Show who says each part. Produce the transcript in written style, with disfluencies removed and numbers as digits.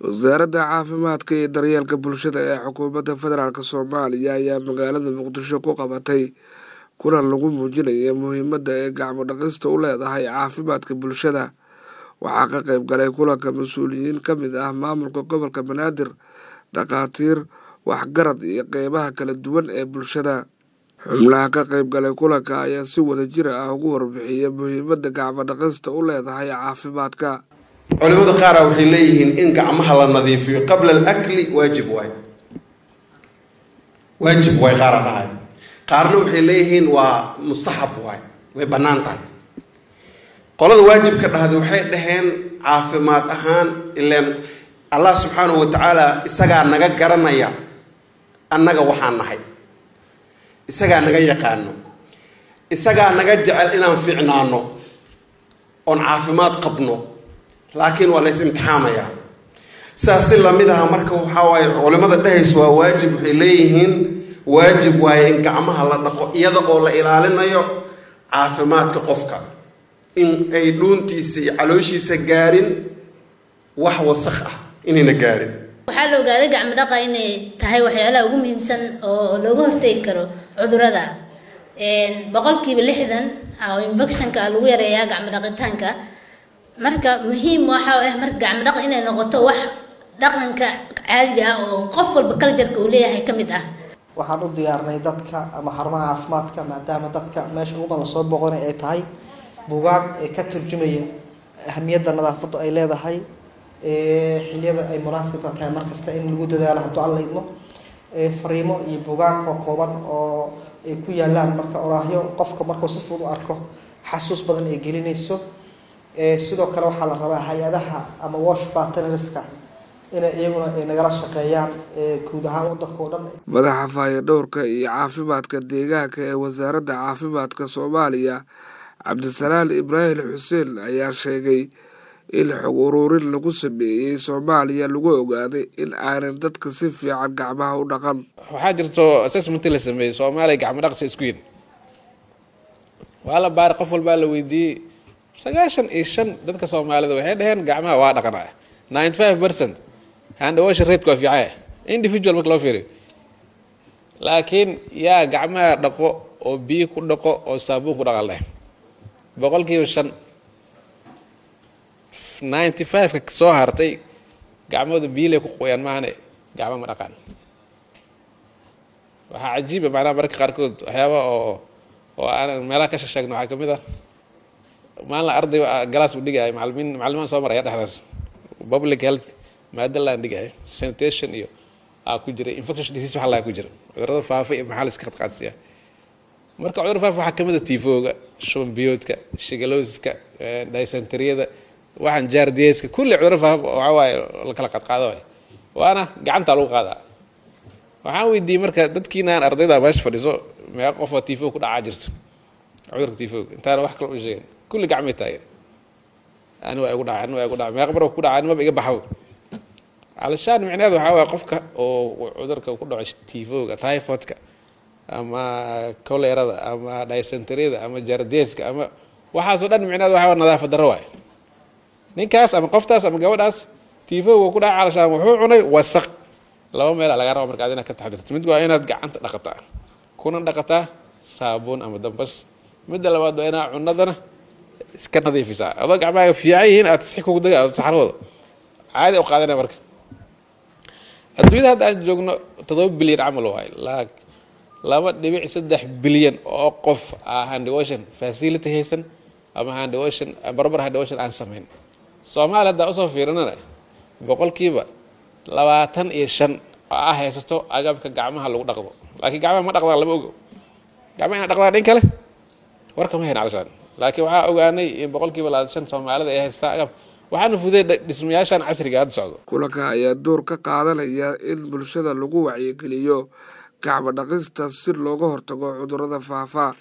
Speaker 1: wasaaradda caafimaadka iyo daryeelka bulshada ee xukuumadda federaalk Soomaaliya ayaa magaalada Muqdisho ku qabatay kulan lagu muujinayo muhiimadda ay gacmo dhaqista u leedahay caafimaadka bulshada. Waxaa ka qayb galay kulanka mas'uuliyiin ka mid ah maamulka gobolka Banaadir, dhaqaatiir, waxgarad iyo qeybaha kala duwan ee bulshada. Xubnaha ka qayb galay kulanka ayaa si wadajir ah ugu warbixiyay muhiimadda gacmo dhaqista u leedahay caafimaadka.
Speaker 2: culimada qaar waxay leeyihiin in gacmaha la nadiifiyo qabla al-akli waajib waay qaar dhahay qaarna waxay leeyihiin waa mustahab way banaan tahay. qolada waajibka dhahday waxay dhaheen caafimaad ahaan ileen Allah subhanahu wa ta'ala isaga naga garanaya annaga waxaan nahay, isaga naga yaqaano, isaga naga jecel inaan fiicnaano on caafimaad qabno, laakiin waa la imtixaamaya. saasi lamid ah marka waxa way culimada dhahayso waa waajib, waxay leeyihiin waajib waay in gacmaha la dhaqo iyada oo la ilaalinayo caafimaadka qofka, in ay dhuuntiisa iyo calooshiisa gaarin wax wasakh ah inayna gaarin.
Speaker 3: waxaa la ogaaday gacmo dhaqa inay tahay waxyaalaha ugu muhiimsan oo looga hortagi karo cudurrada. boqolkiiba 60 oo infectionka lagu yareeyaa gacmo dhaqitaanka. marka muhiim waxa ah marka gacmo dhaq inay noqoto wax dhaqanka caadiga ah oo qof walba culture-ka uu leeyahay kamid ah.
Speaker 4: waxaan u diyaarnay dadka ama xarumaha caafimaadka maadaama dadka meesha ugu badan soo boqonay ay tahay buugaag ee ka turjumaya ahamiyadda nadaafadda ay leedahay xilliyada ay munaasabka tahay markasta in lagu dadaalo haddii alla idmo. fariimo iyo buugaag kooban oo ay ku yaalaan marka oraahyo qofka markuu si fudud u arko xasuus badan ay gelinayso. sidoo kale waxaa la rabaa hay'adaha ama wash partnerska inay iyaguna ay nagala shaqeeyaan guud ahaan waddanka oo dhan.
Speaker 1: madaxa fayadhowrka iyo caafimaadka deegaanka ee wasaaradda caafimaadka Soomaaliya Cabdisalaam Ibraahim Xuseen ayaa sheegay in xog ururin lagu sameeyay Soomaaliya lagu ogaaday in aanan dadka si fiican gacmaha u dhaqan.
Speaker 5: waxaa jirto assessment la sameeyay Soomaaliya gacmo dhaqsi isku yid wala baar qof walba la weydiiyay 95 dadka Soomaalida waxay dhaheen gacmaha waa dhaqanaa. 95% hand wash rate ku fiican individual marka loo fiiriyo, laakiin yaa gacmaha dhaqo oo biyo ku dhaqo oo saabuun ku dhaqan leh boqolkiiba 5. 95 ka soo hartay gacmooda biyo ku qoyaan maahane gacmo ma dhaqan. waxa cajiib ah macnaha marka qaarkood waxyaabo oo aan meelaha ka sheegno waxa kamid ah maalin arday galaas u dhigay macallimiin soo maray dhaxdaas public health maada la dhigay sanitation iyo ku jira infectious disease waxa la ku jira cudurrada faafa ee maxal iska qadqaadsiya. marka cudurrada faafa waxa kamid ah tiifowga, shuban biyoodka, shigalowska, dysenteryada, waxaan jaardiyeeska kulli cudurrada faafa waxa way la kala qadqaado waana gacanta lagu qaadaa. waxaan weydiiyay marka dadkiina ardayda meesha fadhiso meeqa qof oo tiifow ku dhaca jirto cudurka tiifowga intaan wax kale u sheegin kulli gacmo taagan أنا وأقول ما يقبل وكل عن ما بيجي بحول علشان معناه هذا هو قفك وعذرك وكل عش تيفوك تايفوتك أما كوليرا أما دايسنتريدا أما جارديسك أما وحاسو دان معناه هذا هو نظافة الرواية نكاس أما قفتاس أما جوداس تيفوك وكل علشان وحول عني وسق لو ما لا جرى عمرك عادنا كنت حدثت مد وأنا تقعنت لقطة كنا لقطة صابون أما دبس مد لو بعد أنا عنادنا iska nadiifisa adag gacmaha fiican aad sax ku daga saxarooda caadi u qaadana marka adduunyada hadda aan joogno 7 bilyan amal waay 2.3 bilyan oo qof hand washing facility haysan ama hand washing barbar hand washing aan sameyn. Soomaaliya hadda usoo fiirinana boqolkiiba 25 haysato agabka gacmaha lagu dhaqdo, laakiin gacmaha ma dhaqdaan lama ogo. gacmaha dhaqdaan in kale warka ma hayna calashan, laakiin waxa ogaanay in boqolkiiba 25 Soomaalida ay haystaan agab waxaanu fuday dhismayaashan casriga ah socdo.
Speaker 1: kulanka ayaa door ka qaadanaya in bulshada lagu wacyigeliyo gacmo dhaqista si looga hortago cudurrada faafa.